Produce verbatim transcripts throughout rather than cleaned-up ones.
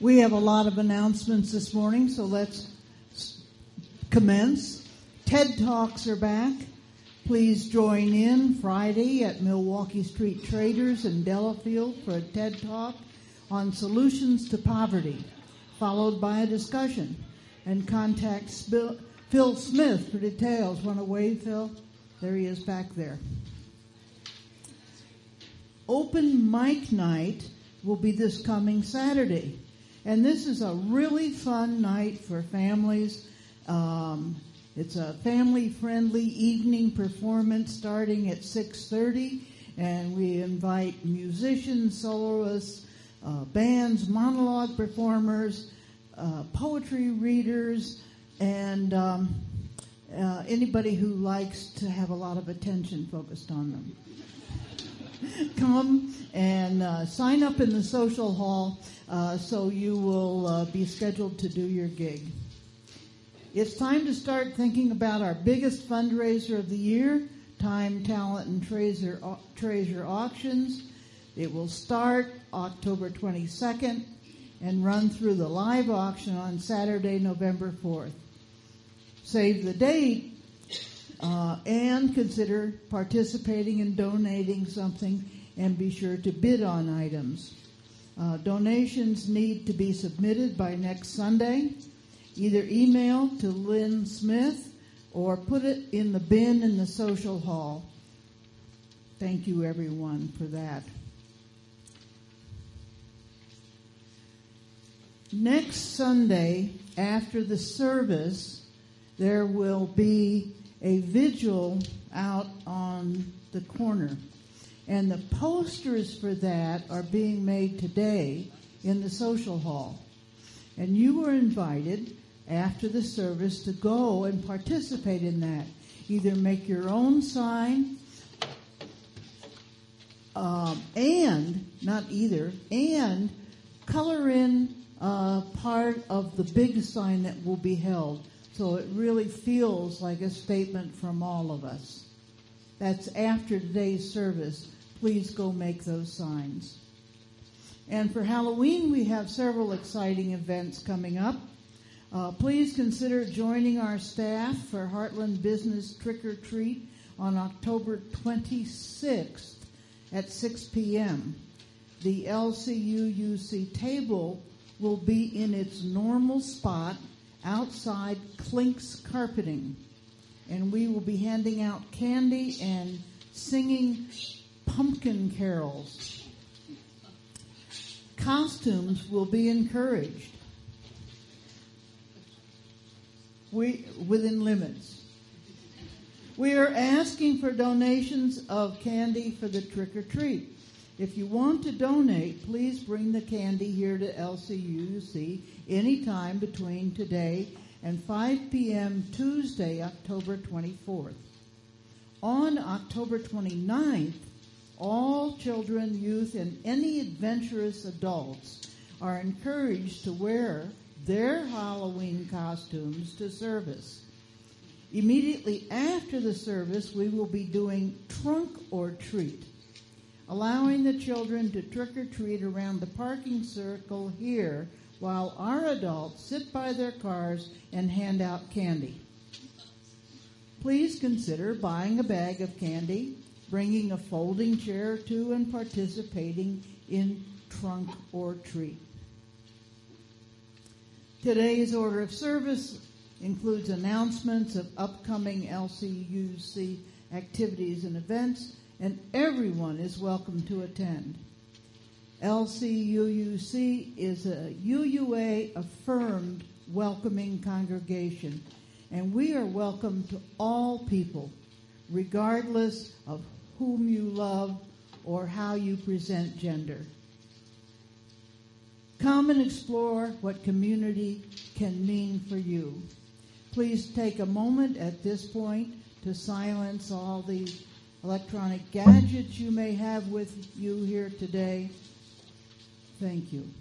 We have a lot of announcements this morning, so let's commence. TED Talks are back. Please join in Friday at Milwaukee Street Traders in Delafield for a TED Talk on solutions to poverty, followed by a discussion. And contact Sp- Phil Smith for details. Want to wave, Phil? There he is back there. Open mic night will be this coming Saturday. And this is a really fun night for families. Um, it's a family-friendly evening performance starting at six thirty. And we invite musicians, soloists, uh, bands, monologue performers, uh, poetry readers, and um, uh, anybody who likes to have a lot of attention focused on them. Come and uh, sign up in the social hall uh, so you will uh, be scheduled to do your gig. It's time to start thinking about our biggest fundraiser of the year, Time, Talent, and Treasure, uh, Treasure Auctions. It will start October twenty-second and run through the live auction on Saturday, November fourth. Save the date uh, and consider participating and donating something, and be sure to bid on items. Uh, donations need to be submitted by next Sunday. Either email to Lynn Smith or put it in the bin in the social hall. Thank you, everyone, for that. Next Sunday, after the service, there will be a vigil out on the corner. And the posters for that are being made today in the social hall. And you were invited after the service to go and participate in that. Either make your own sign, um, and, not either, and color in uh, part of the big sign that will be held. So it really feels like a statement from all of us. That's after today's service. Please go make those signs. And for Halloween, we have several exciting events coming up. Uh, please consider joining our staff for Heartland Business Trick or Treat on October twenty-sixth at six p.m. The L C U U C table will be in its normal spot outside Clink's Carpeting. And we will be handing out candy and singing pumpkin carols. Costumes will be encouraged. We, within limits. We are asking for donations of candy for the trick or treat. If you want to donate, please bring the candy here to L C U U C anytime between today and five p.m. Tuesday, October twenty-fourth. On October twenty-ninth, all children, youth, and any adventurous adults are encouraged to wear their Halloween costumes to service. Immediately after the service, we will be doing trunk or treat, allowing the children to trick or treat around the parking circle here while our adults sit by their cars and hand out candy. Please consider buying a bag of candy, bringing a folding chair or two, and participating in trunk or treat. Today's order of service includes announcements of upcoming L C U C activities and events, and everyone is welcome to attend. L C U U C is a U U A-affirmed welcoming congregation, and we are welcome to all people, regardless of whom you love or how you present gender. Come and explore what community can mean for you. Please take a moment at this point to silence all the electronic gadgets you may have with you here today. Thank you.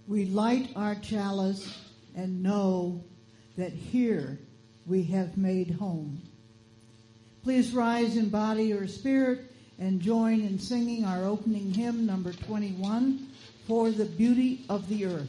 we light our chalice and know that here we have made home. Please rise in body or spirit and join in singing our opening hymn, number twenty-one, For the Beauty of the Earth.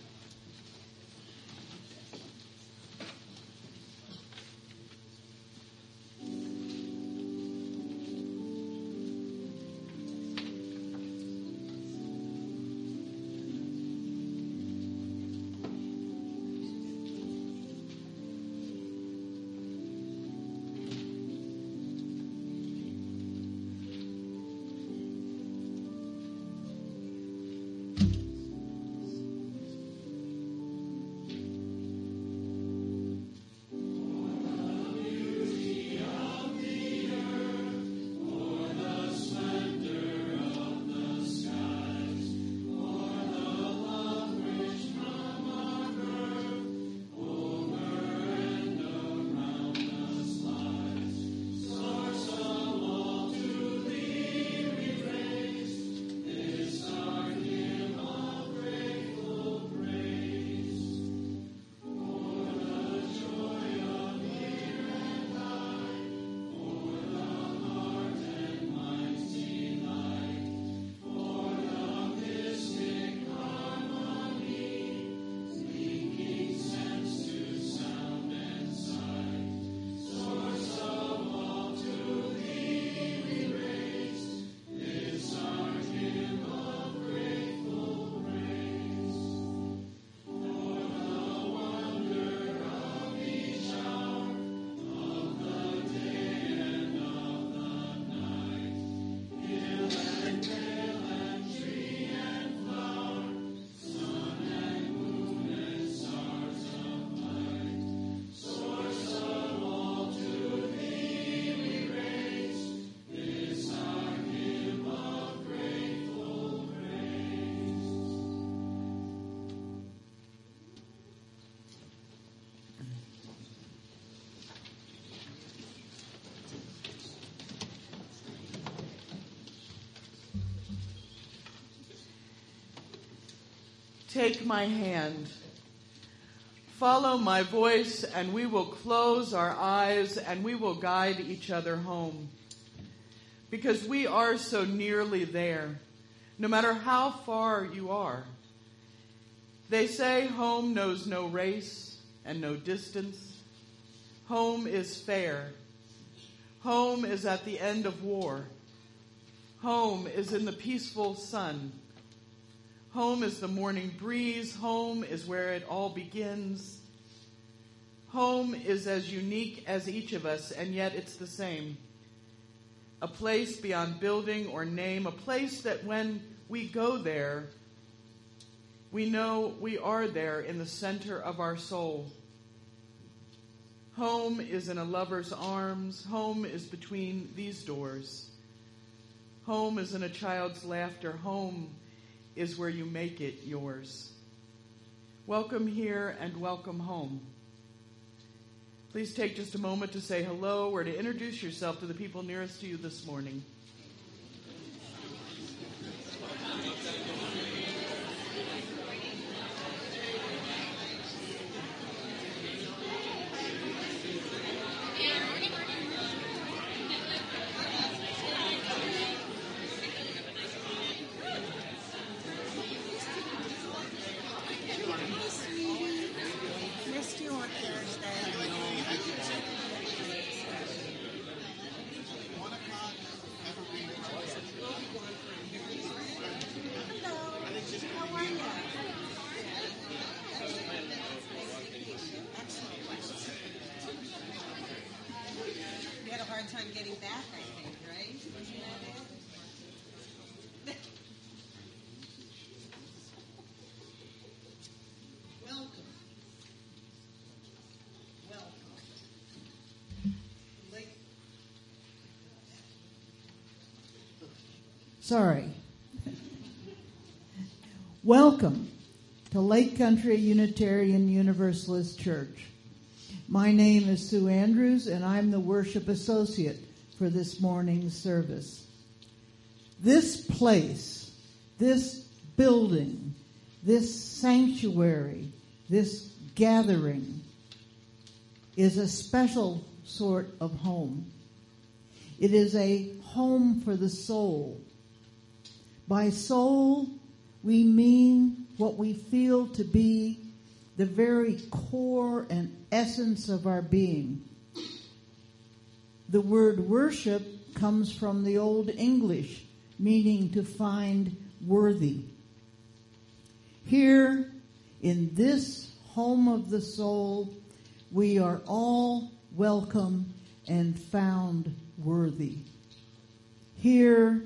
Take my hand. Follow my voice, and we will close our eyes, and we will guide each other home. Because we are so nearly there, no matter how far you are. They say home knows no race and no distance. Home is fair. Home is at the end of war. Home is in the peaceful sun. Home is the morning breeze. Home is where it all begins. Home is as unique as each of us, and yet it's the same. A place beyond building or name, a place that when we go there, we know we are there in the center of our soul. Home is in a lover's arms. Home is between these doors. Home is in a child's laughter. Home is where you make it yours. Welcome here and welcome home. Please take just a moment to say hello or to introduce yourself to the people nearest to you this morning. Time getting back, I think, right? Wasn't that it? Welcome. Welcome. Lake. Sorry. Welcome to Lake Country Unitarian Universalist Church. My name is Sue Andrews, and I'm the worship associate for this morning's service. This place, this building, This sanctuary, this gathering, is a special sort of home. It is a home for the soul. By soul, we mean what we feel to be the very core and essence of our being. The word worship comes from the Old English, meaning to find worthy. Here, in this home of the soul, we are all welcome and found worthy. Here,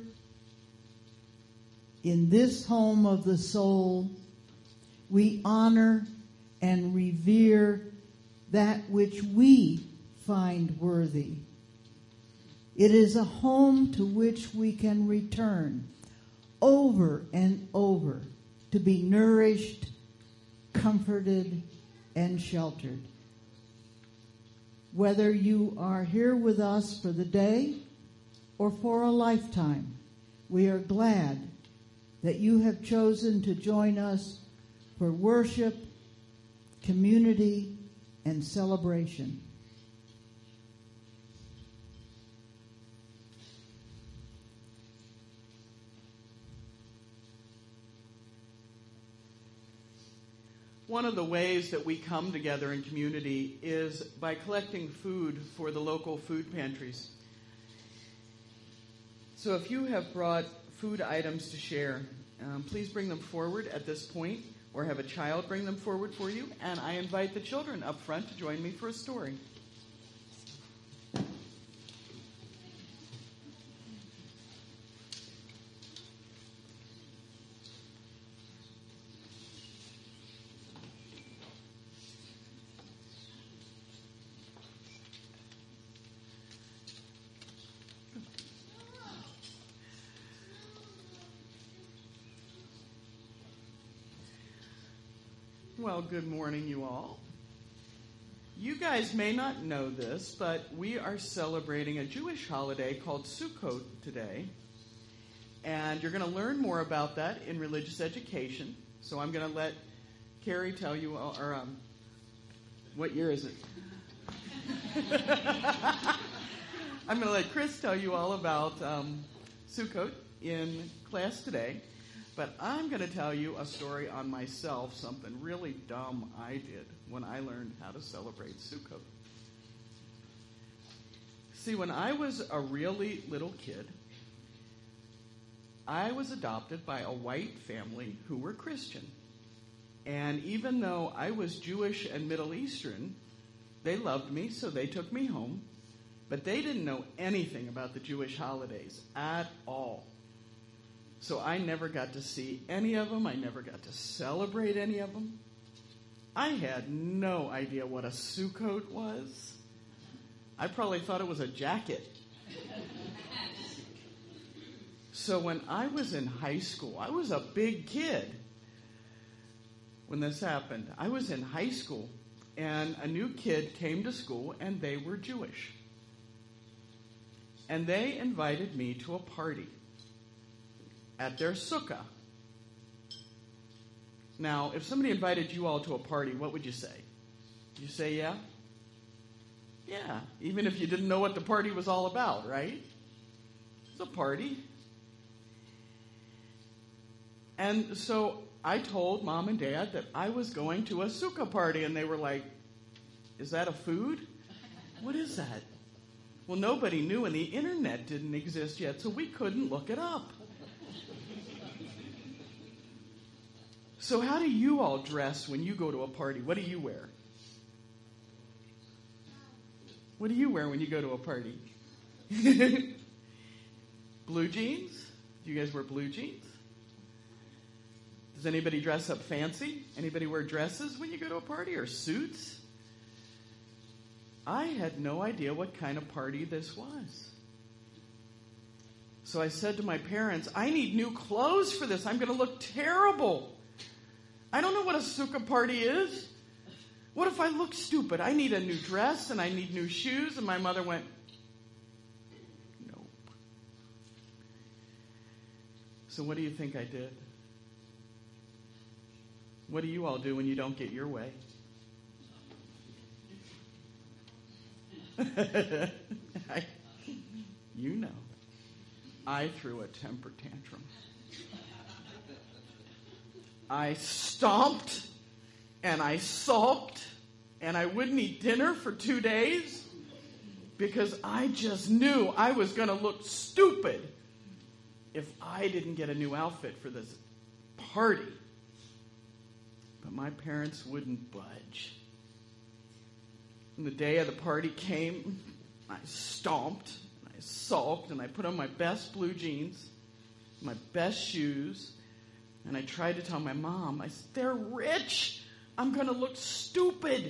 in this home of the soul, we honor and revere that which we find worthy. It is a home to which we can return over and over to be nourished, comforted, and sheltered. Whether you are here with us for the day or for a lifetime, we are glad that you have chosen to join us for worship, community, and celebration. One of the ways that we come together in community is by collecting food for the local food pantries. So if you have brought food items to share, um, please bring them forward at this point, or have a child bring them forward for you, and I invite the children up front to join me for a story. Well, good morning, you all. You guys may not know this, but we are celebrating a Jewish holiday called Sukkot today. And you're going to learn more about that in religious education. So I'm going to let Carrie tell you, all, or um, what year is it? I'm going to let Chris tell you all about um, Sukkot in class today. But I'm going to tell you a story on myself, something really dumb I did when I learned how to celebrate Sukkot. See, when I was a really little kid, I was adopted by a white family who were Christian. And even though I was Jewish and Middle Eastern, they loved me, so they took me home. But they didn't know anything about the Jewish holidays at all. So I never got to see any of them. I never got to celebrate any of them. I had no idea what a Sukkot was. I probably thought it was a jacket. So when I was in high school, I was a big kid when this happened. I was in high school, and a new kid came to school, and they were Jewish. And they invited me to a party at their sukkah. Now, if somebody invited you all to a party, what would you say? You say, yeah? Yeah, even if you didn't know what the party was all about, right? It's a party. And so I told Mom and Dad that I was going to a sukkah party, and they were like, is that a food? What is that? Well, nobody knew, and the internet didn't exist yet, so we couldn't look it up. So how do you all dress when you go to a party? What do you wear? What do you wear when you go to a party? Blue jeans? Do you guys wear blue jeans? Does anybody dress up fancy? Anybody wear dresses when you go to a party, or suits? I had no idea what kind of party this was. So I said to my parents, I need new clothes for this. I'm going to look terrible. I don't know what a sukkah party is. What if I look stupid? I need a new dress and I need new shoes. And my mother went, nope. So what do you think I did? What do you all do when you don't get your way? I, you know, I threw a temper tantrum. I stomped and I sulked and I wouldn't eat dinner for two days because I just knew I was going to look stupid if I didn't get a new outfit for this party. But my parents wouldn't budge. And the day of the party came, I stomped, and I sulked, and I put on my best blue jeans, my best shoes, and I tried to tell my mom, I said, they're rich. I'm going to look stupid.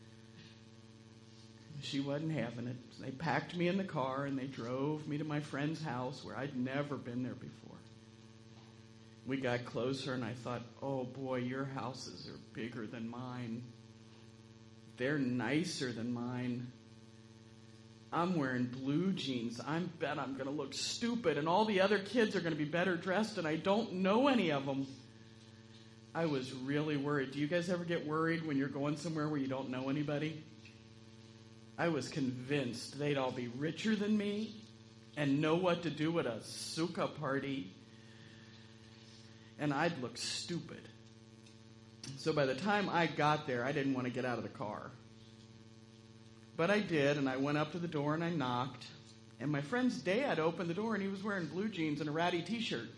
She wasn't having it. So they packed me in the car, and they drove me to my friend's house where I'd never been there before. We got closer, and I thought, oh, boy, your houses are bigger than mine. They're nicer than mine. I'm wearing blue jeans. I bet I'm going to look stupid, and all the other kids are going to be better dressed, and I don't know any of them. I was really worried. Do you guys ever get worried when you're going somewhere where you don't know anybody? I was convinced they'd all be richer than me and know what to do at a sukkah party, and I'd look stupid. So by the time I got there, I didn't want to get out of the car. But I did, and I went up to the door and I knocked. And my friend's dad opened the door, and he was wearing blue jeans and a ratty T-shirt.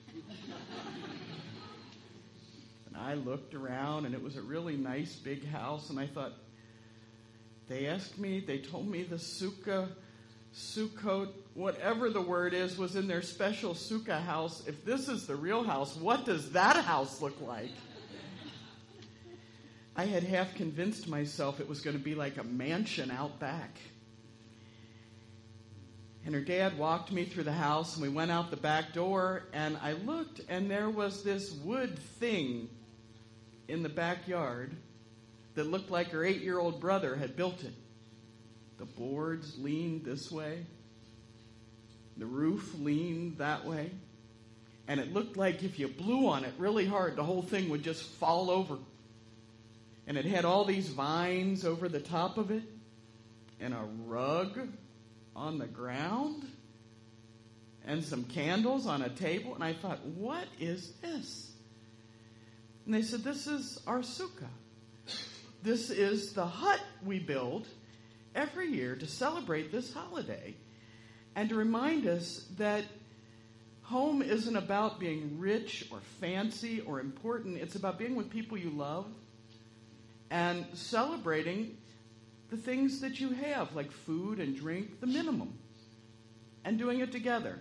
And I looked around, and it was a really nice big house, and I thought, they asked me, they told me the sukkah, sukkot, whatever the word is, was in their special sukkah house. If this is the real house, what does that house look like? I had half convinced myself it was going to be like a mansion out back. And her dad walked me through the house, and we went out the back door, and I looked, and there was this wood thing in the backyard that looked like her eight-year-old brother had built it. The boards leaned this way. The roof leaned that way. And it looked like if you blew on it really hard, the whole thing would just fall over. And it had all these vines over the top of it, and a rug on the ground, and some candles on a table. And I thought, what is this? And they said, this is our sukkah. This is the hut we build every year to celebrate this holiday and to remind us that home isn't about being rich or fancy or important. It's about being with people you love and celebrating the things that you have, like food and drink, the minimum, and doing it together.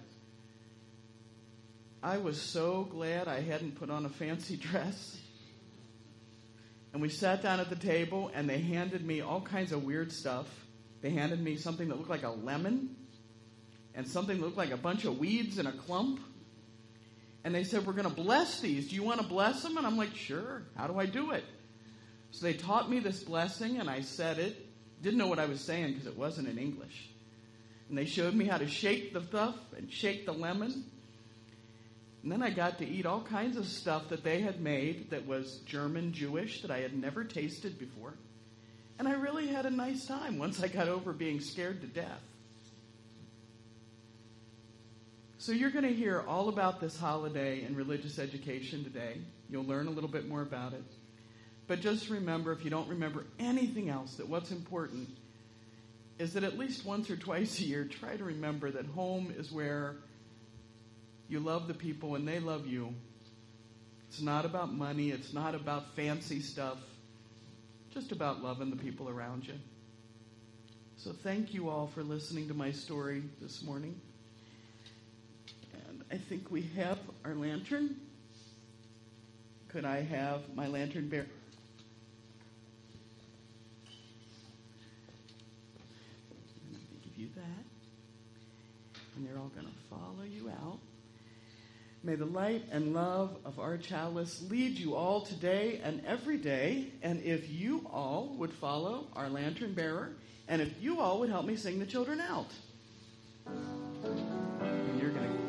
I was so glad I hadn't put on a fancy dress. And we sat down at the table, and they handed me all kinds of weird stuff. They handed me something that looked like a lemon and something that looked like a bunch of weeds in a clump. And they said, we're going to bless these. Do you want to bless them? And I'm like, sure. How do I do it? So they taught me this blessing, and I said it. Didn't know what I was saying because it wasn't in English. And they showed me how to shake the stuff and shake the lemon. And then I got to eat all kinds of stuff that they had made that was German Jewish that I had never tasted before. And I really had a nice time once I got over being scared to death. So you're going to hear all about this holiday in religious education today. You'll learn a little bit more about it. But just remember, if you don't remember anything else, that what's important is that at least once or twice a year, try to remember that home is where you love the people and they love you. It's not about money. It's not about fancy stuff. Just about loving the people around you. So thank you all for listening to my story this morning. And I think we have our lantern. Could I have my lantern bearer? Give you that. And they're all going to follow you out. May the light and love of our chalice lead you all today and every day. And if you all would follow our lantern bearer, and if you all would help me sing the children out. And you're going to...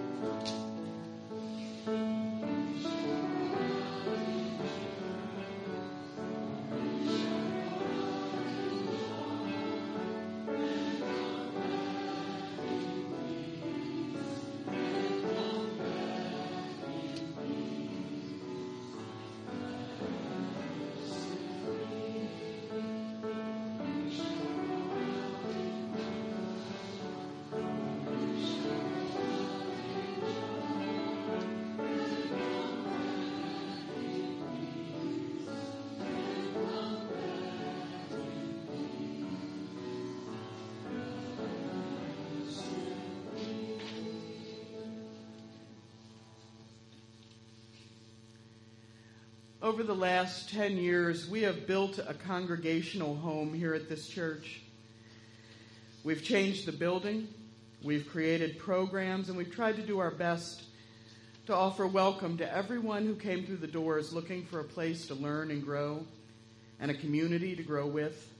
Over the last ten years, we have built a congregational home here at this church. We've changed the building, we've created programs, and we've tried to do our best to offer welcome to everyone who came through the doors looking for a place to learn and grow and a community to grow with.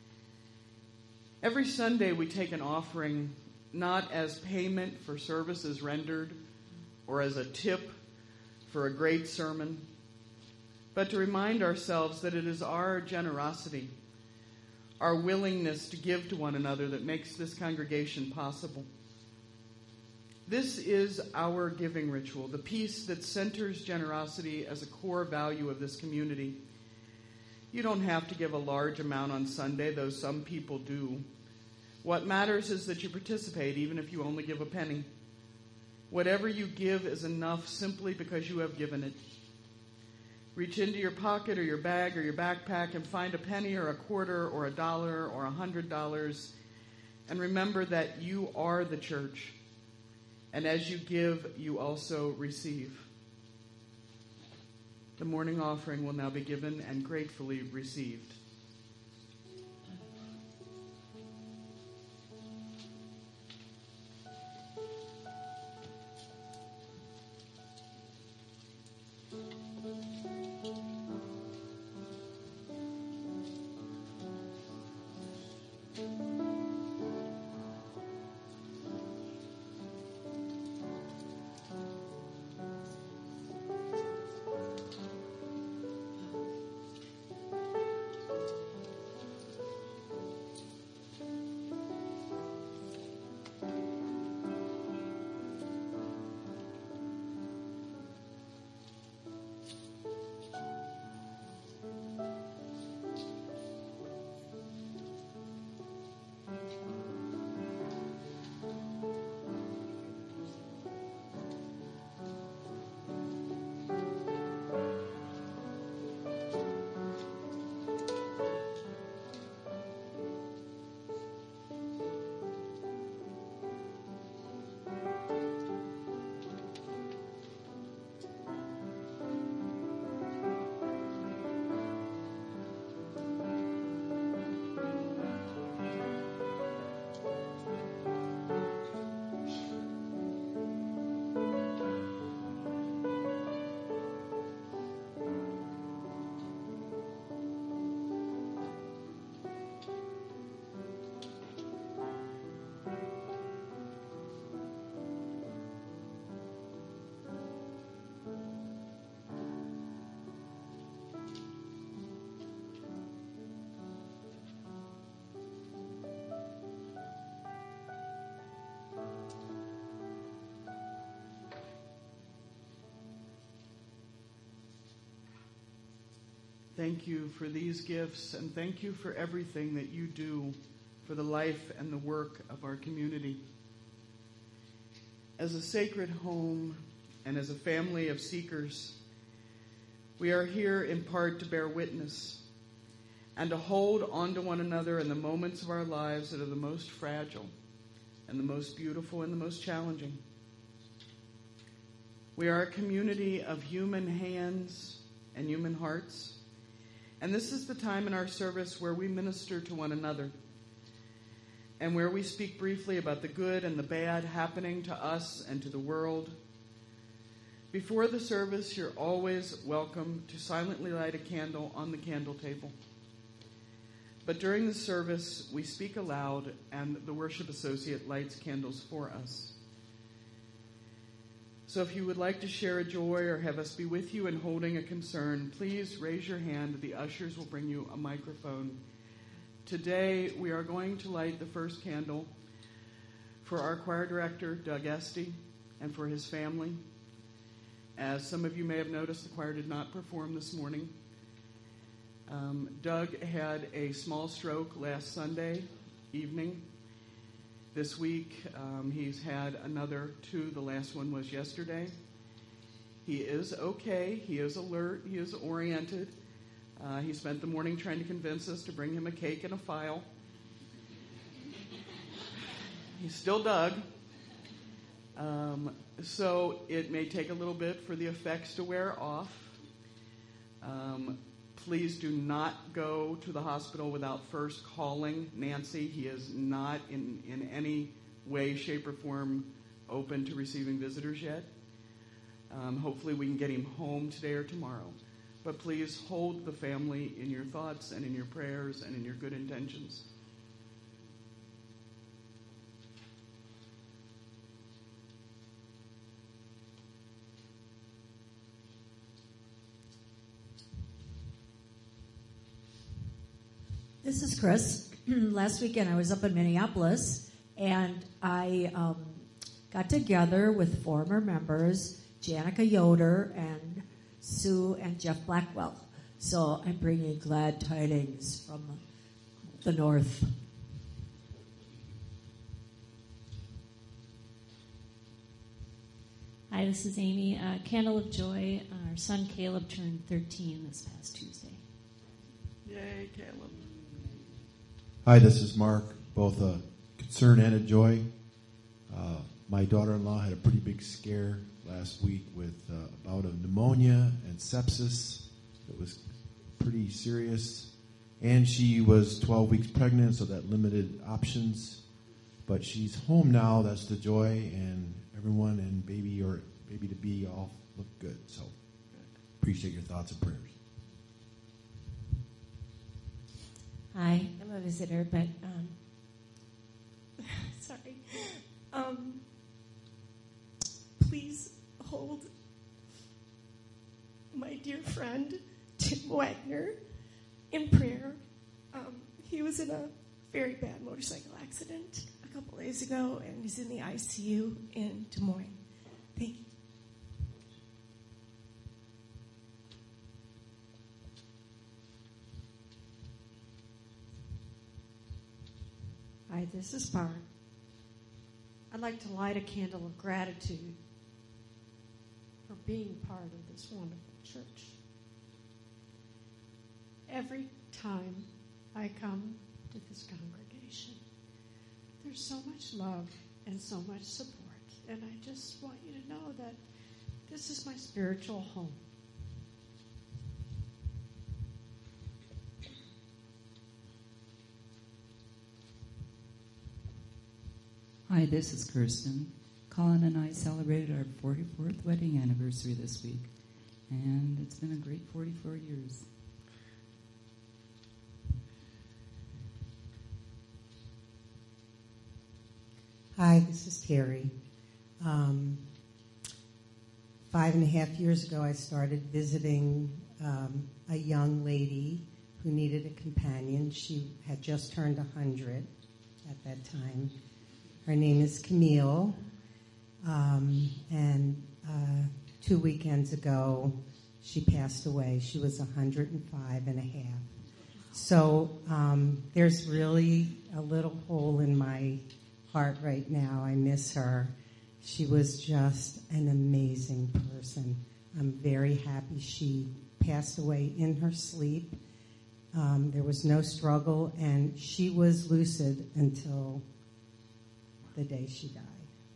Every Sunday we take an offering not as payment for services rendered or as a tip for a great sermon, but to remind ourselves that it is our generosity, our willingness to give to one another that makes this congregation possible. This is our giving ritual, the piece that centers generosity as a core value of this community. You don't have to give a large amount on Sunday, though some people do. What matters is that you participate, even if you only give a penny. Whatever you give is enough simply because you have given it. Reach into your pocket or your bag or your backpack and find a penny or a quarter or a dollar or a hundred dollars, and remember that you are the church. And as you give, you also receive. The morning offering will now be given and gratefully received. Thank you for these gifts, and thank you for everything that you do for the life and the work of our community. As a sacred home and as a family of seekers, we are here in part to bear witness and to hold on to one another in the moments of our lives that are the most fragile and the most beautiful and the most challenging. We are a community of human hands and human hearts. And this is the time in our service where we minister to one another and where we speak briefly about the good and the bad happening to us and to the world. Before the service, you're always welcome to silently light a candle on the candle table. But during the service, we speak aloud, and the worship associate lights candles for us. So if you would like to share a joy or have us be with you in holding a concern, please raise your hand. The ushers will bring you a microphone. Today, we are going to light the first candle for our choir director, Doug Esty, and for his family. As some of you may have noticed, the choir did not perform this morning. Um, Doug had a small stroke last Sunday evening. This week, um, he's had another two. The last one was yesterday. He is okay. He is alert. He is oriented. Uh, he spent the morning trying to convince us to bring him a cake and a file. He's still Doug. Um, so it may take a little bit for the effects to wear off. Um, please do not go to the hospital without first calling Nancy. He is not in, in any way, shape, or form open to receiving visitors yet. Um, hopefully we can get him home today or tomorrow. But please hold the family in your thoughts and in your prayers and in your good intentions. This is Chris. Last weekend I was up in Minneapolis, and I um, got together with former members Janica Yoder and Sue and Jeff Blackwell. So I'm bringing glad tidings from the north. Hi, this is Amy. Uh, Candle of Joy. Our son Caleb turned thirteen this past Tuesday. Yay, Caleb. Hi, this is Mark, both a concern and a joy. Uh, my daughter-in-law had a pretty big scare last week with uh, a bout of pneumonia and sepsis. It was pretty serious. And she was twelve weeks pregnant, so that limited options. But she's home now, that's the joy, and everyone and baby or baby-to-be all look good. So appreciate your thoughts and prayers. Hi, I'm a visitor, but um, sorry. Um, please hold my dear friend Tim Wagner in prayer. Um, he was in a very bad motorcycle accident a couple days ago, and he's in the I C U in Des Moines. Thank you. Hi, this is Barb. I'd like to light a candle of gratitude for being part of this wonderful church. Every time I come to this congregation, there's so much love and so much support. And I just want you to know that this is my spiritual home. Hi, this is Kirsten. Colin and I celebrated our forty-fourth wedding anniversary this week, and it's been a great forty-four years. Hi, this is Terry. Um, five and a half years ago, I started visiting um, a young lady who needed a companion. She had just turned one hundred at that time. Her name is Camille, um, and uh, two weekends ago, she passed away. She was one hundred five and a half. So um, there's really a little hole in my heart right now. I miss her. She was just an amazing person. I'm very happy she passed away in her sleep. Um, there was no struggle, and she was lucid until the day she died.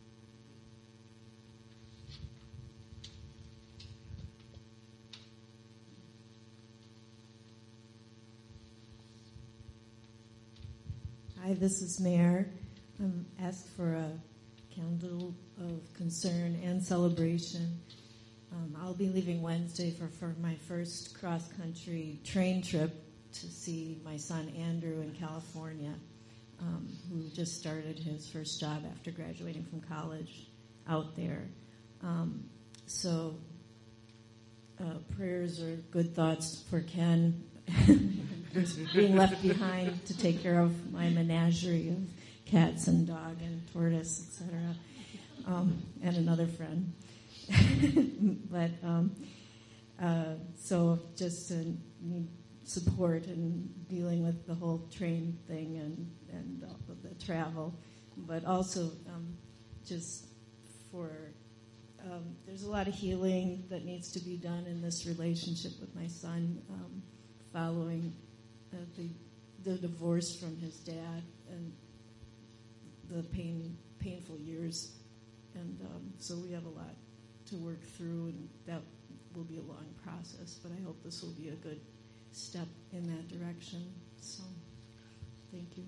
Hi, this is Mare. I'm asked for a candle of concern and celebration. Um, I'll be leaving Wednesday for, for my first cross-country train trip to see my son Andrew in California, um, who just started his first job after graduating from college out there. Um, so uh, prayers or good thoughts for Ken being left behind to take care of my menagerie of cats and dog and tortoise, et cetera, um, and another friend. but um, uh, so just to need support in dealing with the whole train thing and and all of the travel, but also um, just for um, there's a lot of healing that needs to be done in this relationship with my son um, following uh, the the divorce from his dad and the pain painful years, and um, so we have a lot to work through, and that will be a long process, but I hope this will be a good step in that direction. So, thank you.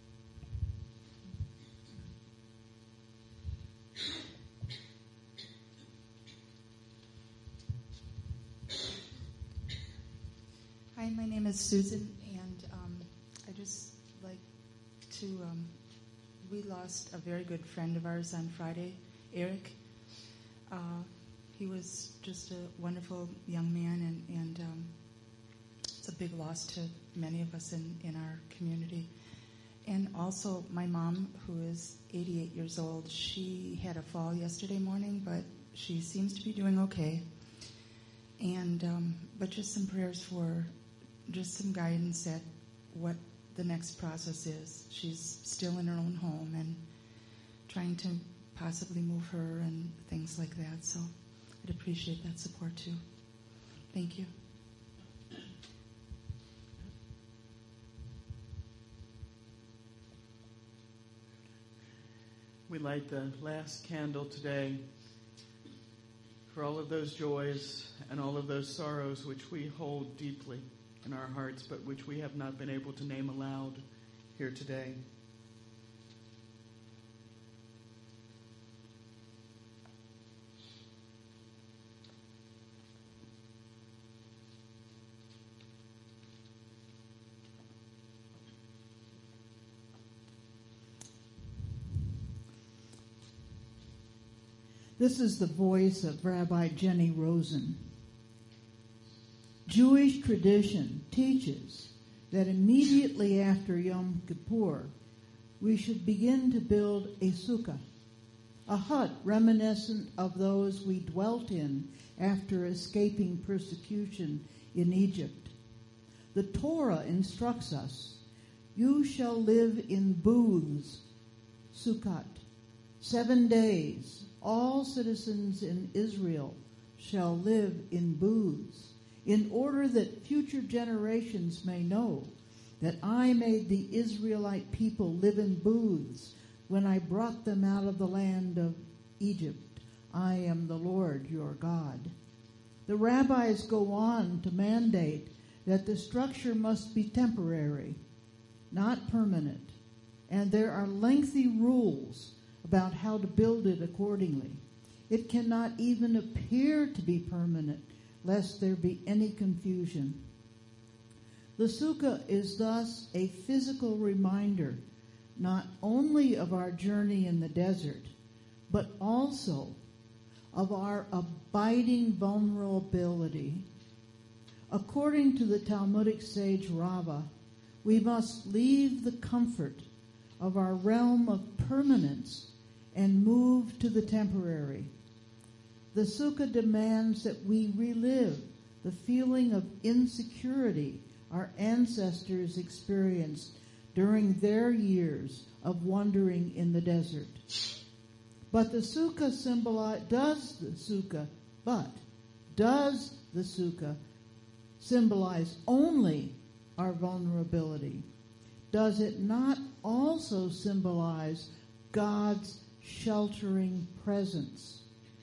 Hi, my name is Susan, and um, I just like to, um, we lost a very good friend of ours on Friday, Eric. Uh, he was just a wonderful young man, and, and um, it's a big loss to many of us in, in our community. And also my mom, who is eighty-eight years old, she had a fall yesterday morning, but she seems to be doing okay. And um, but just some prayers for just some guidance at what the next process is. She's still in her own home and trying to possibly move her and things like that. So I'd appreciate that support too. Thank you. We light the last candle today for all of those joys and all of those sorrows which we hold deeply in our hearts, but which we have not been able to name aloud here today. This is the voice of Rabbi Jenny Rosen. Jewish tradition teaches that immediately after Yom Kippur, we should begin to build a sukkah, a hut reminiscent of those we dwelt in after escaping persecution in Egypt. The Torah instructs us, you shall live in booths, sukkot, seven days. All citizens in Israel shall live in booths, in order that future generations may know that I made the Israelite people live in booths when I brought them out of the land of Egypt. I am the Lord your God. The rabbis go on to mandate that the structure must be temporary, not permanent, and there are lengthy rules about how to build it accordingly. It cannot even appear to be permanent, lest there be any confusion. The sukkah is thus a physical reminder not only of our journey in the desert, but also of our abiding vulnerability. According to the Talmudic sage Rava, we must leave the comfort of our realm of permanence and move to the temporary. The sukkah demands that we relive the feeling of insecurity our ancestors experienced during their years of wandering in the desert. But the sukkah symbolize, does the sukkah, but does the sukkah symbolize only our vulnerability? Does it not also symbolize God's sheltering presence?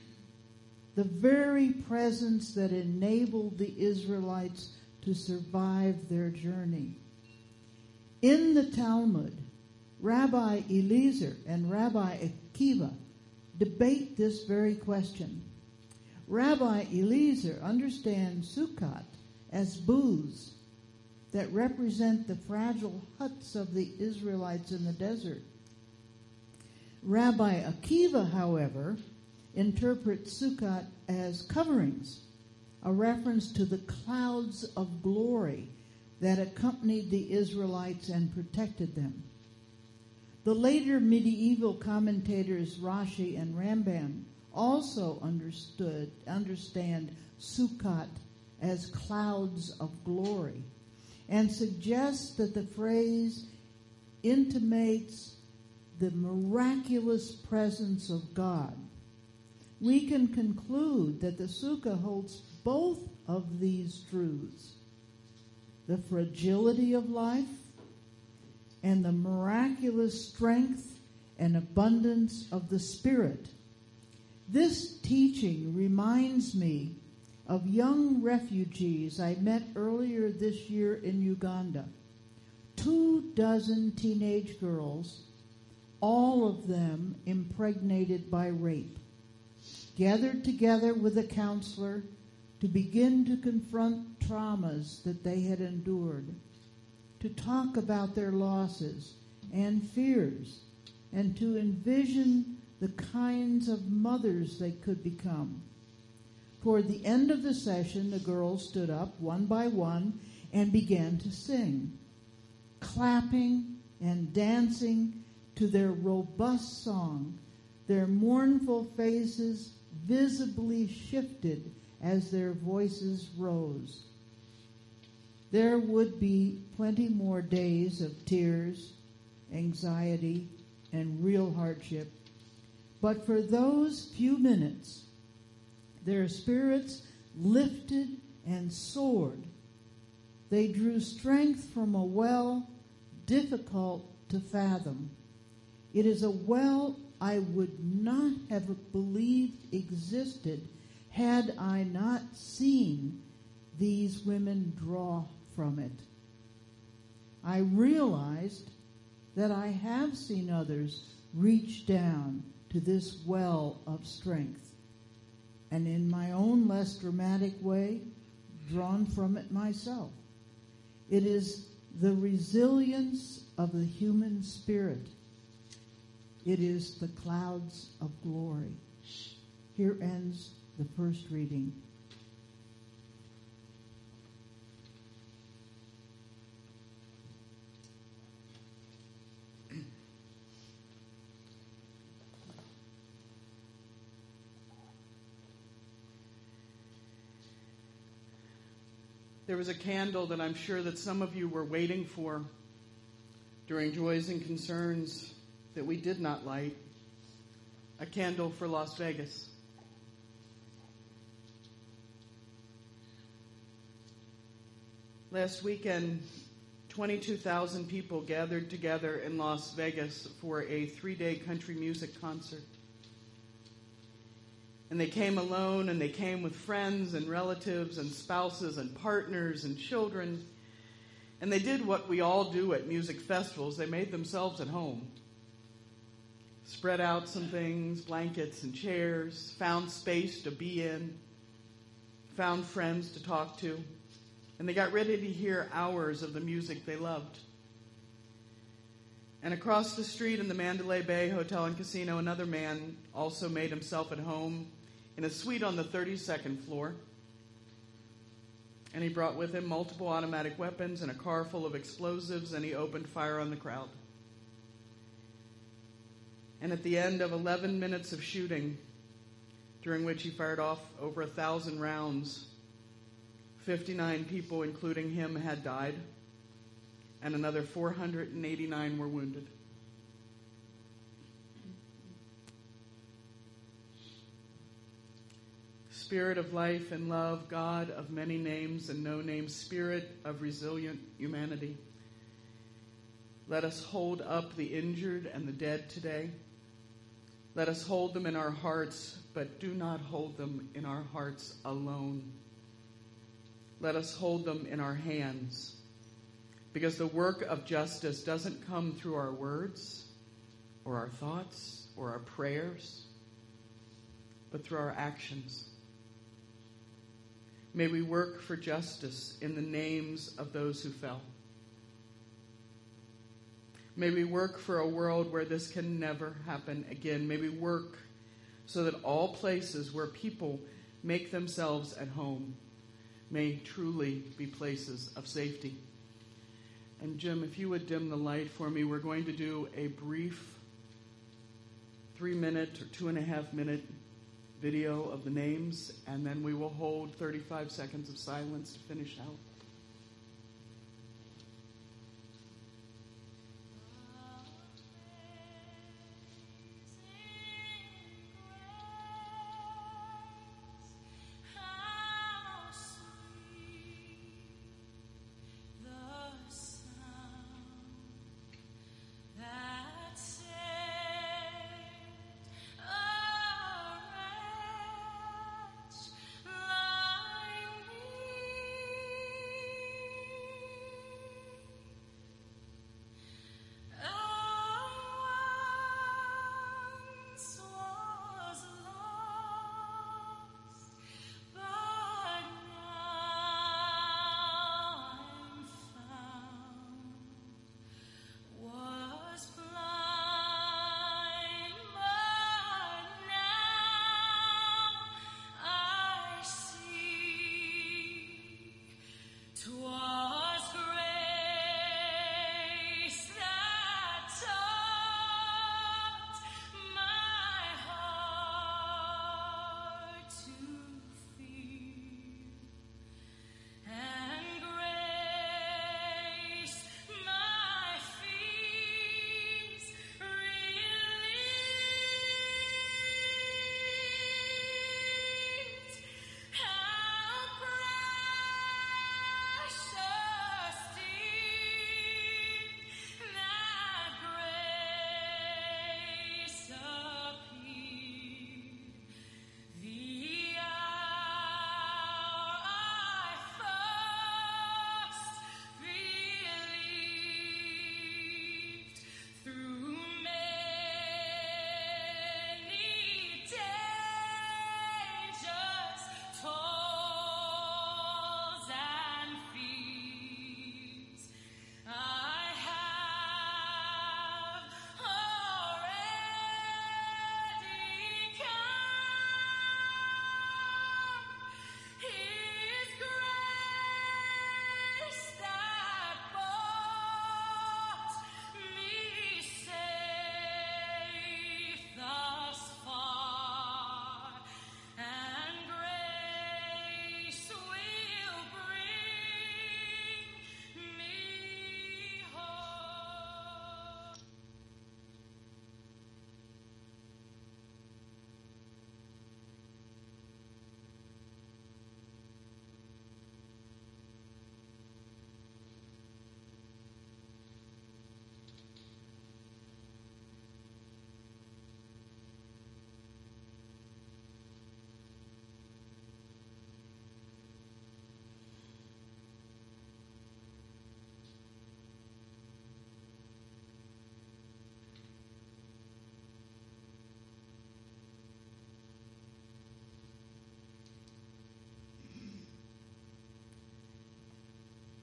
The very presence that enabled the Israelites to survive their journey. In the Talmud, Rabbi Eliezer and Rabbi Akiva debate this very question. Rabbi Eliezer understands Sukkot as booths that represent the fragile huts of the Israelites in the desert. Rabbi Akiva, however, interprets Sukkot as coverings, a reference to the clouds of glory that accompanied the Israelites and protected them. The later medieval commentators Rashi and Rambam also understood understand Sukkot as clouds of glory, and suggest that the phrase intimates the miraculous presence of God. We can conclude that the sukkah holds both of these truths, the fragility of life and the miraculous strength and abundance of the Spirit. This teaching reminds me of young refugees I met earlier this year in Uganda. Two dozen teenage girls, all of them impregnated by rape, gathered together with a counselor to begin to confront traumas that they had endured, to talk about their losses and fears, and to envision the kinds of mothers they could become. Toward the end of the session, the girls stood up one by one and began to sing, clapping and dancing to their robust song. Their mournful faces visibly shifted as their voices rose. There would be plenty more days of tears, anxiety, and real hardship. But for those few minutes, their spirits lifted and soared. They drew strength from a well difficult to fathom. It is a well I would not have believed existed had I not seen these women draw from it. I realized that I have seen others reach down to this well of strength, and in my own less dramatic way, drawn from it myself. It is the resilience of the human spirit. It is the clouds of glory. Here ends the first reading. There was a candle that I'm sure that some of you were waiting for during Joys and Concerns that we did not light. A candle for Las Vegas. Last weekend, twenty-two thousand people gathered together in Las Vegas for a three-day country music concert. And they came alone, and they came with friends and relatives and spouses and partners and children. And they did what we all do at music festivals. They made themselves at home. Spread out some things, blankets and chairs, found space to be in, found friends to talk to. And they got ready to hear hours of the music they loved. And across the street in the Mandalay Bay Hotel and Casino, another man also made himself at home in a suite on the thirty-second floor. And he brought with him multiple automatic weapons and a car full of explosives, and he opened fire on the crowd. And at the end of eleven minutes of shooting, during which he fired off over a thousand rounds, fifty-nine people, including him, had died, and another four hundred eighty-nine were wounded. Spirit of life and love, God of many names and no names, Spirit of resilient humanity, let us hold up the injured and the dead today. Let us hold them in our hearts, but do not hold them in our hearts alone. Let us hold them in our hands, because the work of justice doesn't come through our words or our thoughts or our prayers, but through our actions. May we work for justice in the names of those who fell. May we work for a world where this can never happen again. May we work so that all places where people make themselves at home may truly be places of safety. And Jim, if you would dim the light for me, we're going to do a brief three-minute or two-and-a-half-minute video of the names, and then we will hold thirty-five seconds of silence to finish out. Love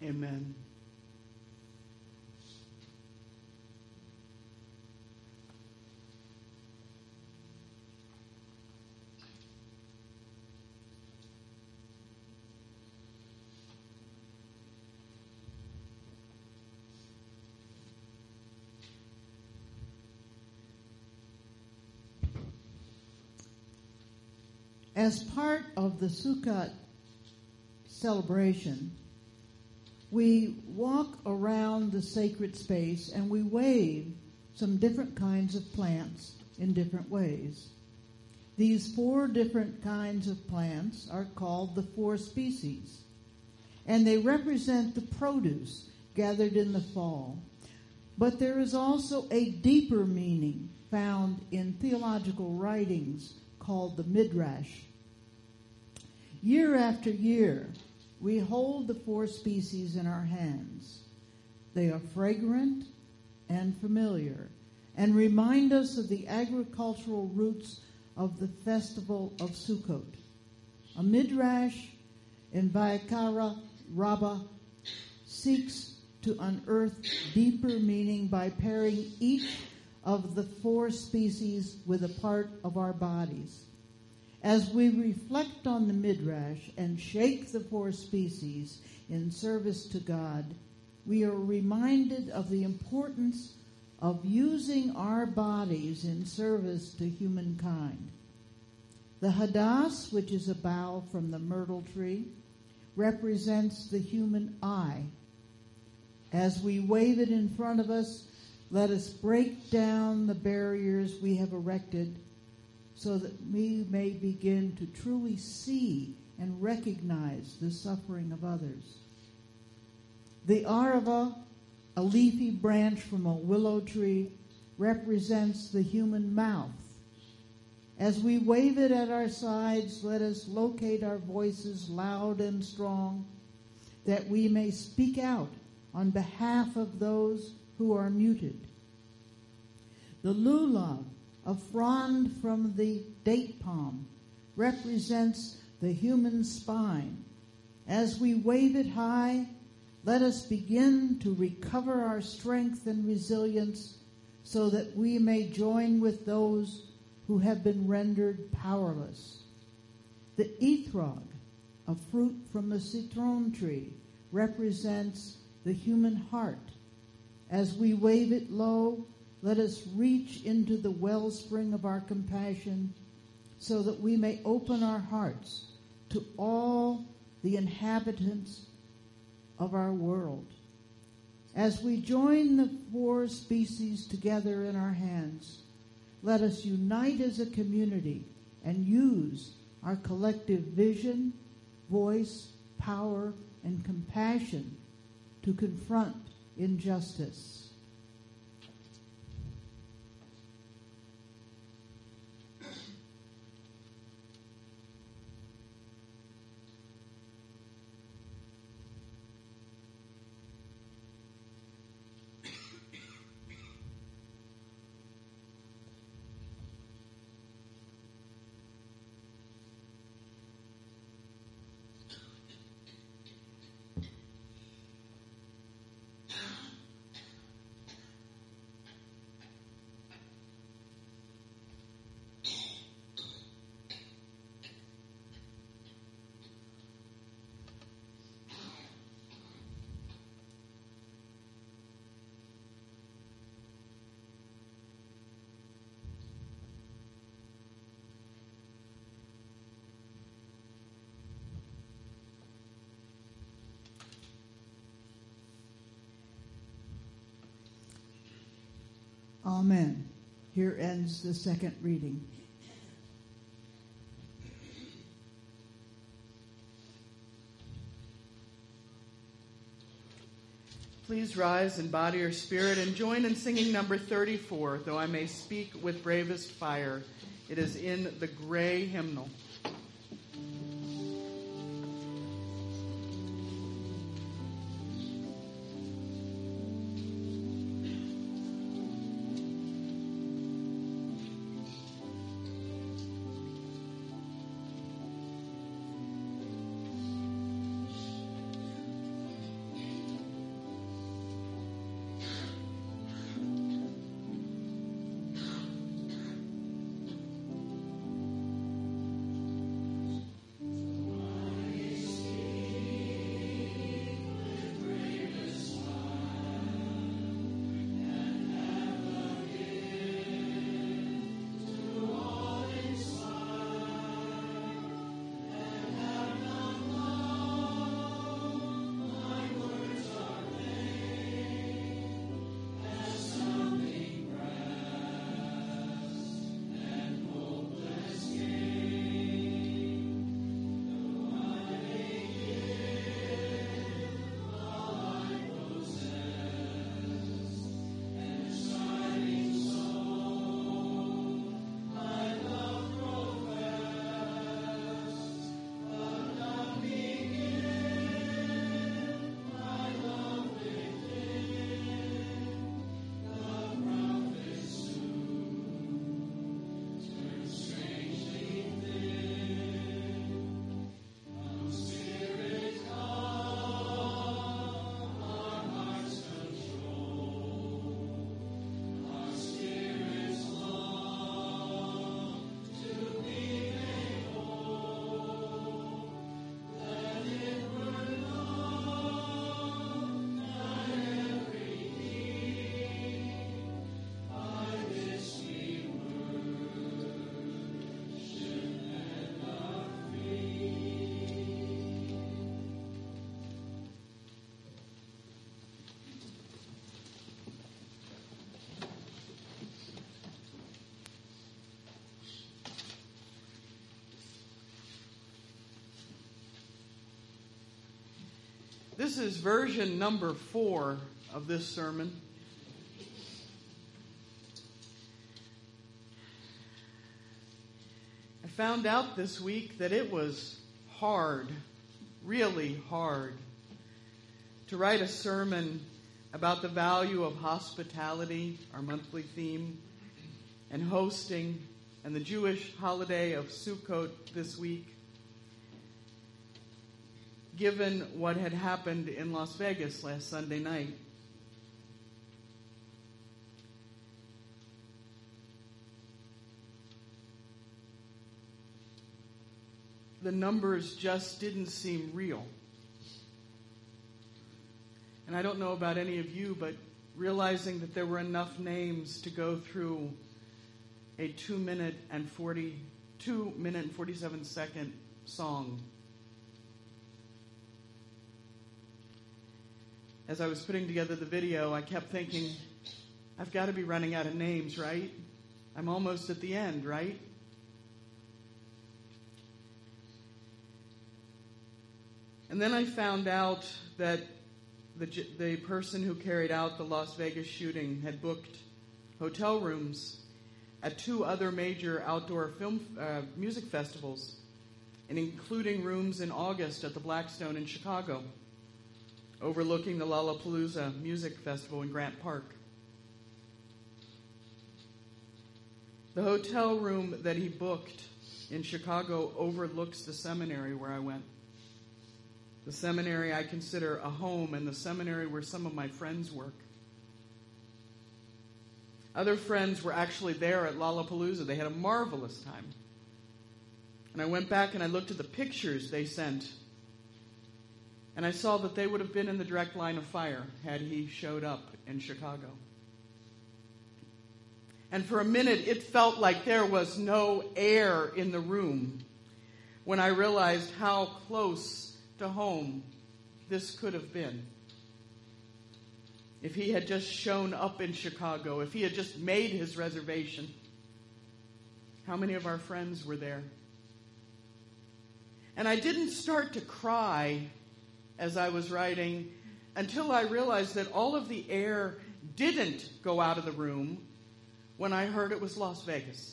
Amen. As part of the Sukkot celebration, we walk around the sacred space and we wave some different kinds of plants in different ways. These four different kinds of plants are called the four species, and they represent the produce gathered in the fall. But there is also a deeper meaning found in theological writings called the Midrash. Year after year, we hold the four species in our hands. They are fragrant and familiar and remind us of the agricultural roots of the festival of Sukkot. A Midrash in Vayikra Rabbah seeks to unearth deeper meaning by pairing each of the four species with a part of our bodies. As we reflect on the Midrash and shake the four species in service to God, we are reminded of the importance of using our bodies in service to humankind. The Hadass, which is a bough from the myrtle tree, represents the human eye. As we wave it in front of us, let us break down the barriers we have erected so that we may begin to truly see and recognize the suffering of others. The Arava, a leafy branch from a willow tree, represents the human mouth. As we wave it at our sides, let us locate our voices loud and strong, that we may speak out on behalf of those who are muted. The lulav, a frond from the date palm, represents the human spine. As we wave it high, let us begin to recover our strength and resilience so that we may join with those who have been rendered powerless. The etrog, a fruit from the citron tree, represents the human heart. As we wave it low, let us reach into the wellspring of our compassion so that we may open our hearts to all the inhabitants of our world. As we join the four species together in our hands, let us unite as a community and use our collective vision, voice, power, and compassion to confront injustice. Amen. Here ends the second reading. Please rise in body or spirit and join in singing number thirty-four, Though I May Speak with Bravest Fire. It is in the gray hymnal. This is version number four of this sermon. I found out this week that it was hard, really hard, to write a sermon about the value of hospitality, our monthly theme, and hosting, and the Jewish holiday of Sukkot this week, given what had happened in Las Vegas last Sunday night. The numbers just didn't seem real. And I don't know about any of you, but realizing that there were enough names to go through a two minute and forty two minute and forty seven second song. As I was putting together the video, I kept thinking, I've got to be running out of names, right? I'm almost at the end, right? And then I found out that the the person who carried out the Las Vegas shooting had booked hotel rooms at two other major outdoor film uh, music festivals, and including rooms in August at the Blackstone in Chicago, overlooking the Lollapalooza Music Festival in Grant Park. The hotel room that he booked in Chicago overlooks the seminary where I went. The seminary I consider a home, and the seminary where some of my friends work. Other friends were actually there at Lollapalooza. They had a marvelous time. And I went back and I looked at the pictures they sent, and I saw that they would have been in the direct line of fire had he showed up in Chicago. And for a minute, it felt like there was no air in the room when I realized how close to home this could have been. If he had just shown up in Chicago, if he had just made his reservation. How many of our friends were there? And I didn't start to cry as I was writing until I realized that all of the air didn't go out of the room when I heard it was Las Vegas.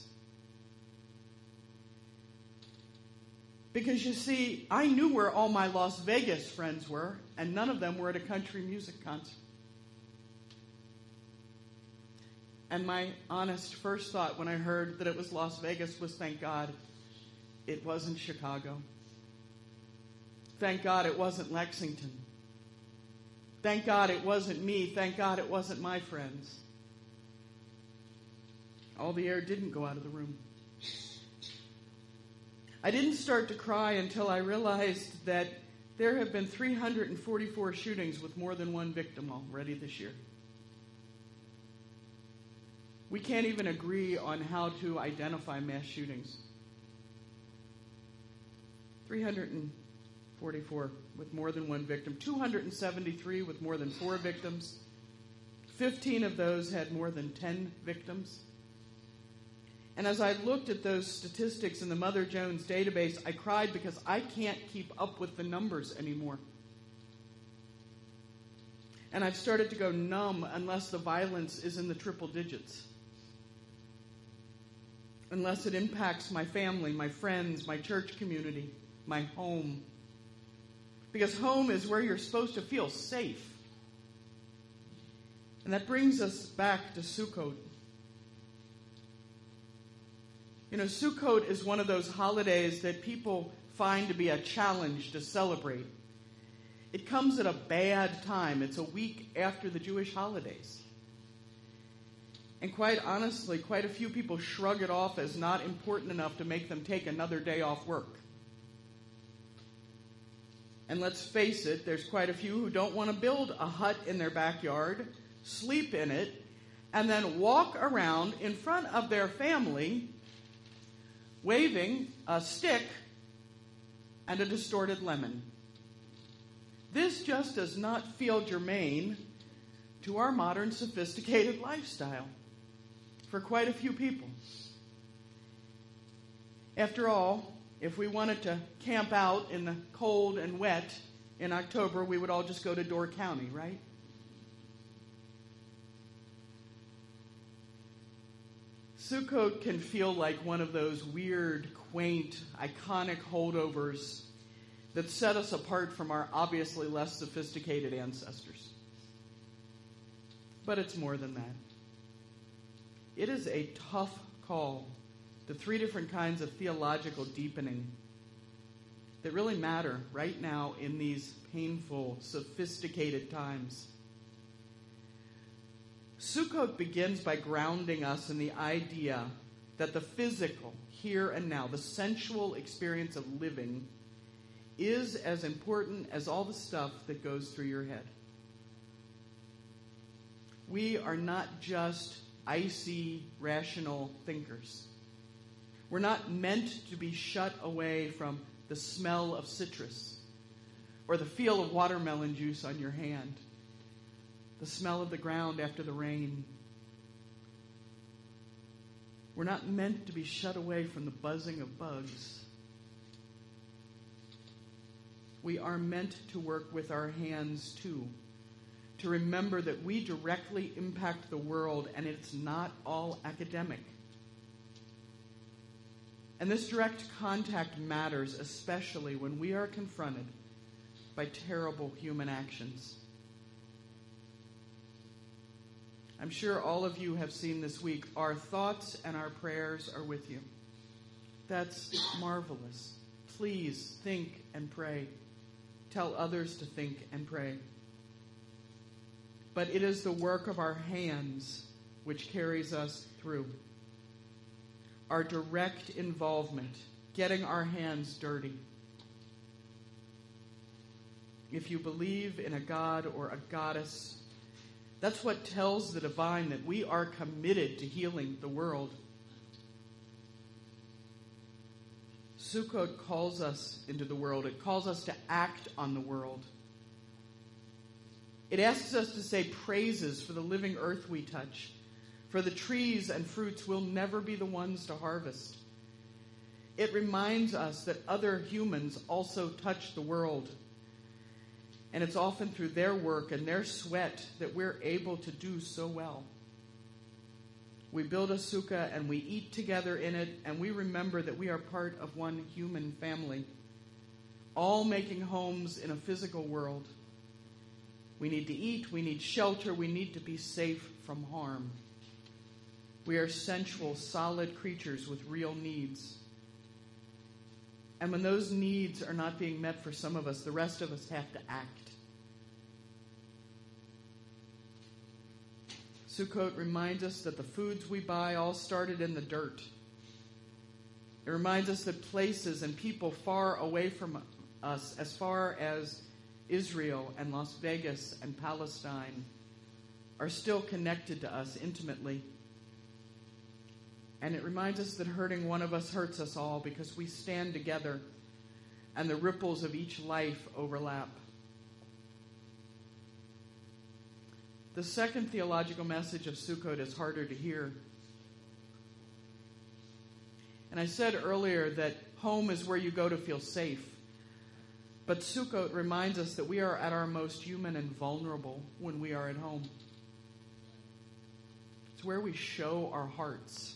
Because you see, I knew where all my Las Vegas friends were, and none of them were at a country music concert. And my honest first thought when I heard that it was Las Vegas was, thank God it wasn't Chicago. Thank God it wasn't Lexington. Thank God it wasn't me. Thank God it wasn't my friends. All the air didn't go out of the room. I didn't start to cry until I realized that there have been three hundred forty-four shootings with more than one victim already this year. We can't even agree on how to identify mass shootings. three hundred forty-four with more than one victim. two hundred seventy-three with more than four victims. fifteen of those had more than ten victims. And as I looked at those statistics in the Mother Jones database, I cried because I can't keep up with the numbers anymore. And I've started to go numb unless the violence is in the triple digits. Unless it impacts my family, my friends, my church community, my home. Because home is where you're supposed to feel safe. And that brings us back to Sukkot. You know, Sukkot is one of those holidays that people find to be a challenge to celebrate. It comes at a bad time. It's a week after the Jewish holidays. And quite honestly, quite a few people shrug it off as not important enough to make them take another day off work. And let's face it, there's quite a few who don't want to build a hut in their backyard, sleep in it, and then walk around in front of their family waving a stick and a distorted lemon. This just does not feel germane to our modern sophisticated lifestyle for quite a few people. After all, if we wanted to camp out in the cold and wet In October, we would all just go to Door County, right? Sukkot can feel like one of those weird, quaint, iconic holdovers that set us apart from our obviously less sophisticated ancestors. But it's more than that. It is a tough call to three different kinds of theological deepening that really matter right now in these painful, sophisticated times. Sukkot begins by grounding us in the idea that the physical, here and now, the sensual experience of living, is as important as all the stuff that goes through your head. We are not just icy, rational thinkers. We're not meant to be shut away from the smell of citrus or the feel of watermelon juice on your hand, the smell of the ground after the rain. We're not meant to be shut away from the buzzing of bugs. We are meant to work with our hands too, to remember that we directly impact the world and it's not all academic. And this direct contact matters, especially when we are confronted by terrible human actions. I'm sure all of you have seen this week, our thoughts and our prayers are with you. That's marvelous. Please think and pray. Tell others to think and pray. But it is the work of our hands which carries us through. Our direct involvement, getting our hands dirty. If you believe in a god or a goddess, that's what tells the divine that we are committed to healing the world. Sukkot calls us into the world. It calls us to act on the world. It asks us to say praises for the living earth we touch, for the trees and fruits we'll never be the ones to harvest. It reminds us that other humans also touch the world. And it's often through their work and their sweat that we're able to do so well. We build a sukkah and we eat together in it, and we remember that we are part of one human family, all making homes in a physical world. We need to eat, we need shelter, we need to be safe from harm. We are sensual, solid creatures with real needs. And when those needs are not being met for some of us, the rest of us have to act. Sukkot reminds us that the foods we buy all started in the dirt. It reminds us that places and people far away from us, as far as Israel and Las Vegas and Palestine, are still connected to us intimately. And it reminds us that hurting one of us hurts us all because we stand together and the ripples of each life overlap. The second theological message of Sukkot is harder to hear. And I said earlier that home is where you go to feel safe. But Sukkot reminds us that we are at our most human and vulnerable when we are at home. It's where we show our hearts.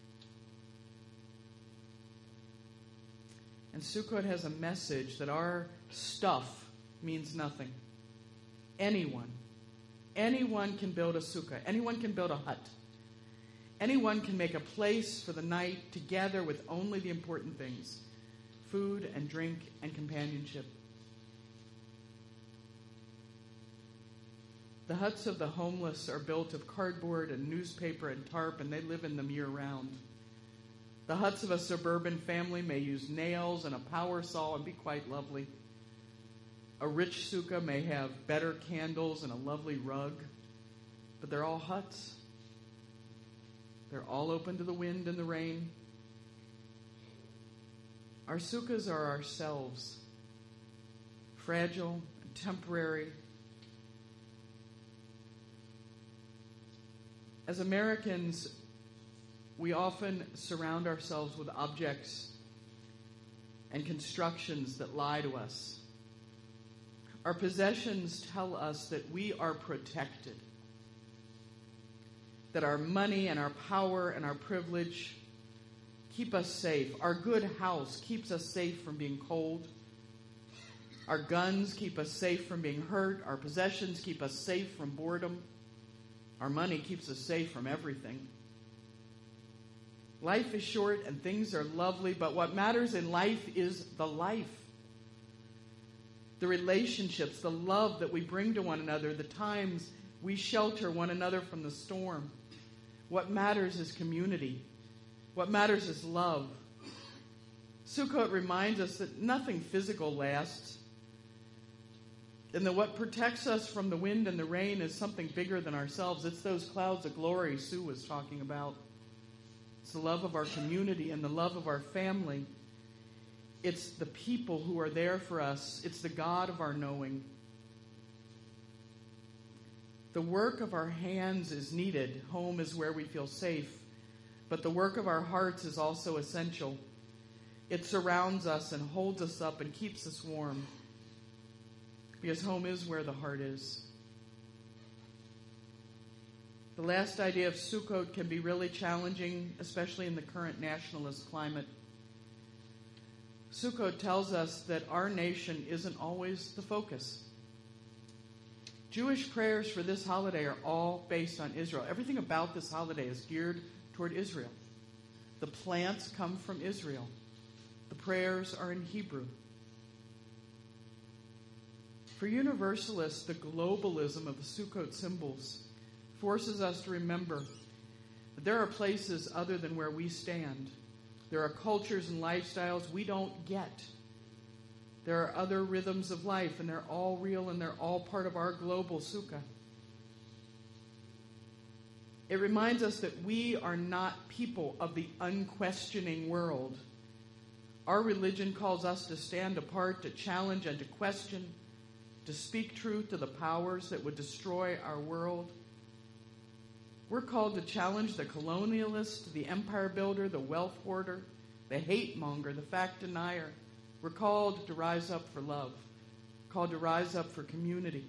And Sukkot has a message that our stuff means nothing. Anyone, anyone can build a sukkah. Anyone can build a hut. Anyone can make a place for the night to gather with only the important things: food and drink and companionship. The huts of the homeless are built of cardboard and newspaper and tarp, and they live in them year-round. The huts of a suburban family may use nails and a power saw and be quite lovely. A rich sukkah may have better candles and a lovely rug, but they're all huts. They're all open to the wind and the rain. Our sukkahs are ourselves, fragile and temporary. As Americans, we often surround ourselves with objects and constructions that lie to us. Our possessions tell us that we are protected, that our money and our power and our privilege keep us safe. Our good house keeps us safe from being cold. Our guns keep us safe from being hurt. Our possessions keep us safe from boredom. Our money keeps us safe from everything. Life is short and things are lovely, but what matters in life is the life. The relationships, the love that we bring to one another, the times we shelter one another from the storm. What matters is community. What matters is love. Sukkot reminds us that nothing physical lasts, and that what protects us from the wind and the rain is something bigger than ourselves. It's those clouds of glory Sue was talking about. It's the love of our community and the love of our family. It's the people who are there for us. It's the God of our knowing. The work of our hands is needed. Home is where we feel safe. But the work of our hearts is also essential. It surrounds us and holds us up and keeps us warm. Because home is where the heart is. The last idea of Sukkot can be really challenging, especially in the current nationalist climate. Sukkot tells us that our nation isn't always the focus. Jewish prayers for this holiday are all based on Israel. Everything about this holiday is geared toward Israel. The plants come from Israel. The prayers are in Hebrew. For Universalists, the globalism of the Sukkot symbols forces us to remember that there are places other than where we stand. There are cultures and lifestyles we don't get. There are other rhythms of life, and they're all real, and they're all part of our global Sukkah. It reminds us that we are not people of the unquestioning world. Our religion calls us to stand apart, to challenge and to question, to speak truth to the powers that would destroy our world. We're called to challenge the colonialist, the empire builder, the wealth hoarder, the hate monger, the fact denier. We're called to rise up for love, called to rise up for community.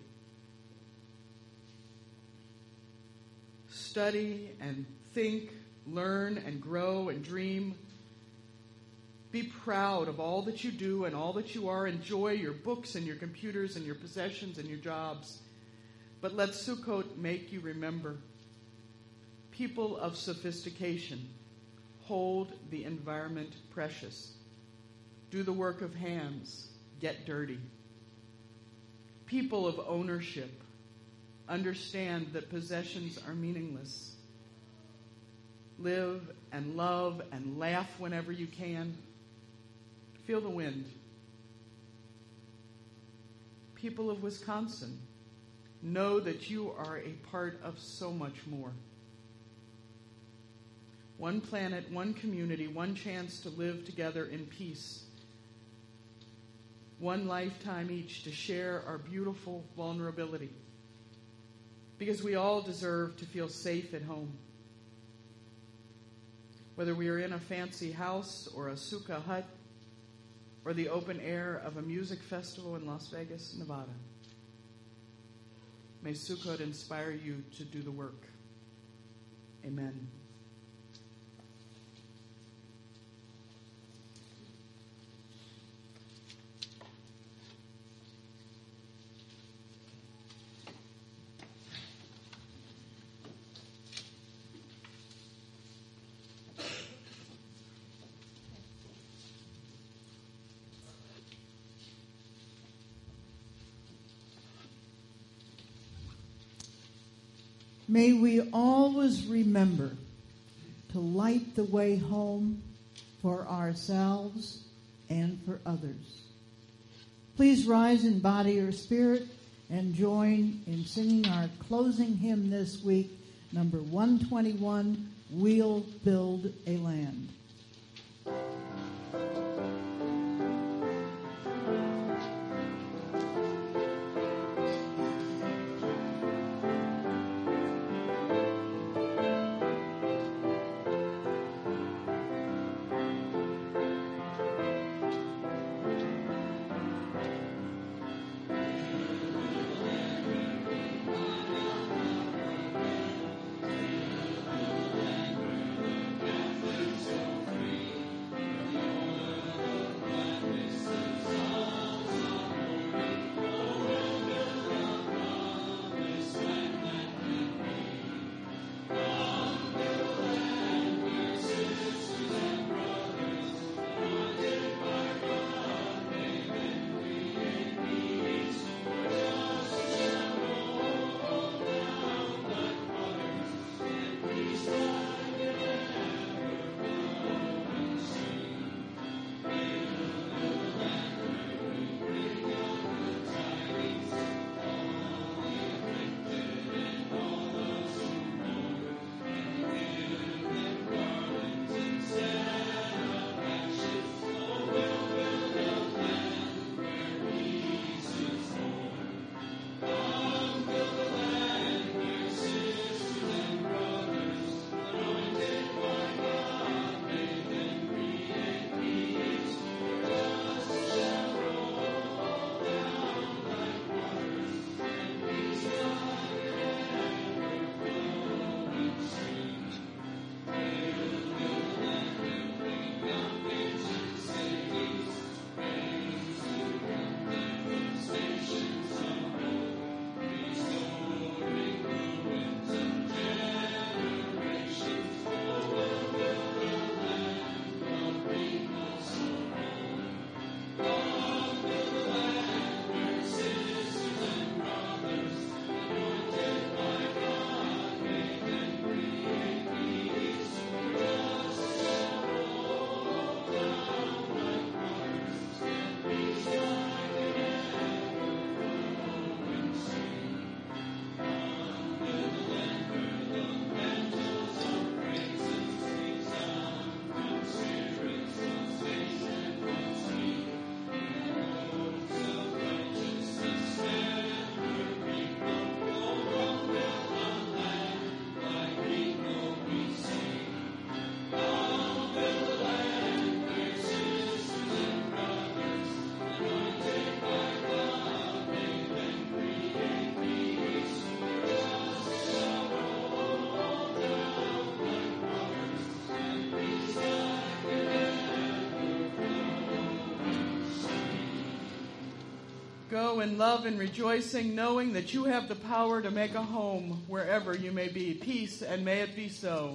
Study and think, learn and grow and dream. Be proud of all that you do and all that you are. Enjoy your books and your computers and your possessions and your jobs. But let Sukkot make you remember. People of sophistication hold the environment precious. Do the work of hands. Get dirty. People of ownership understand that possessions are meaningless. Live and love and laugh whenever you can. Feel the wind. People of Wisconsin, know that you are a part of so much more. One planet, one community, one chance to live together in peace. One lifetime each to share our beautiful vulnerability. Because we all deserve to feel safe at home. Whether we are in a fancy house or a sukkah hut, or the open air of a music festival in Las Vegas, Nevada. May Sukkot inspire you to do the work. Amen. May we always remember to light the way home for ourselves and for others. Please rise in body or spirit and join in singing our closing hymn this week, number one twenty-one, We'll Build a Land. Go in love and rejoicing, knowing that you have the power to make a home wherever you may be. Peace, and may it be so.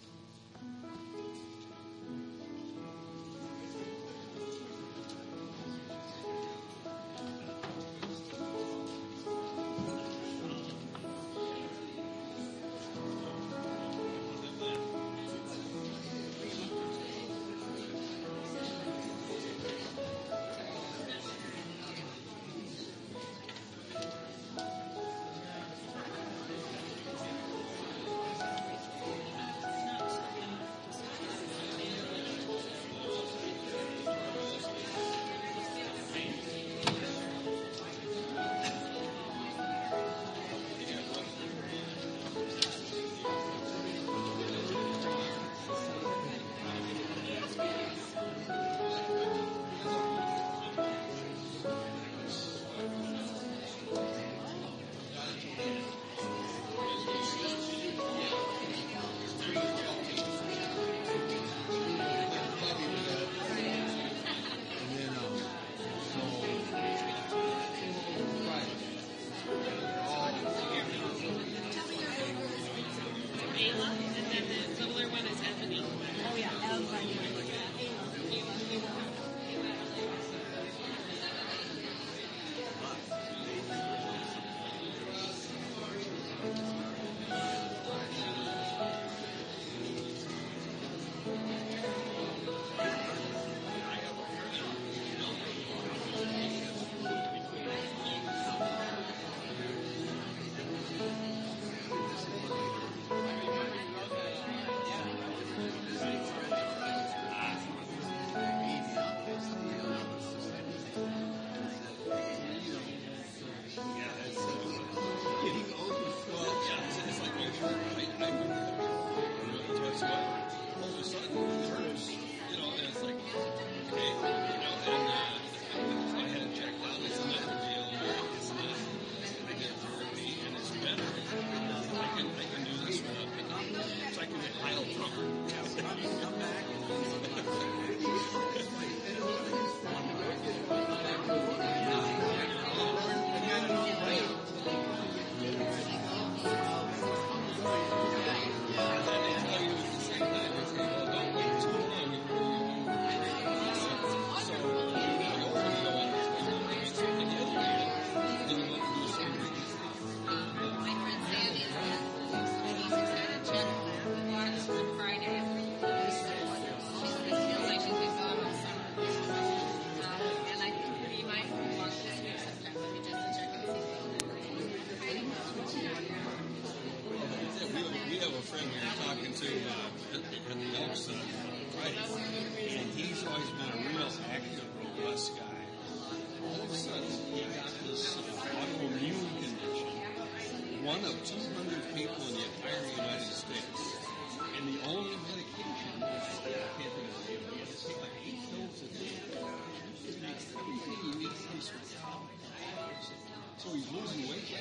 One of two hundred people in the entire United States, and the only medication is, I can't think of it, you have to take like eight pills a day. Everything you need comes from. So he's losing weight.